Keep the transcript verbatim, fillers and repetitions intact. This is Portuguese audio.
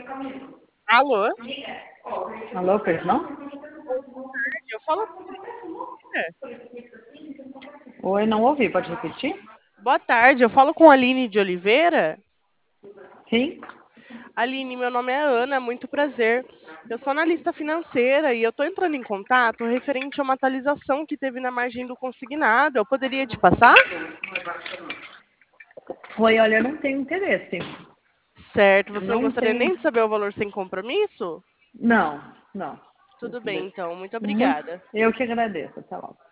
Alô? Alô, perdão? Oi, boa tarde. Eu falo com a Aline. Oi, não ouvi, pode repetir? Boa tarde, eu falo com a Aline de Oliveira. Sim? Aline, meu nome é Ana, muito prazer. Eu sou analista financeira e eu estou entrando em contato referente a uma atualização que teve na margem do consignado. Eu poderia te passar? Oi, olha, eu não tenho interesse. Certo, você não Não gostaria tenho. nem de saber o valor sem compromisso? Não, não. Tudo bem, então, muito Muito... obrigada. Eu que agradeço. Até logo.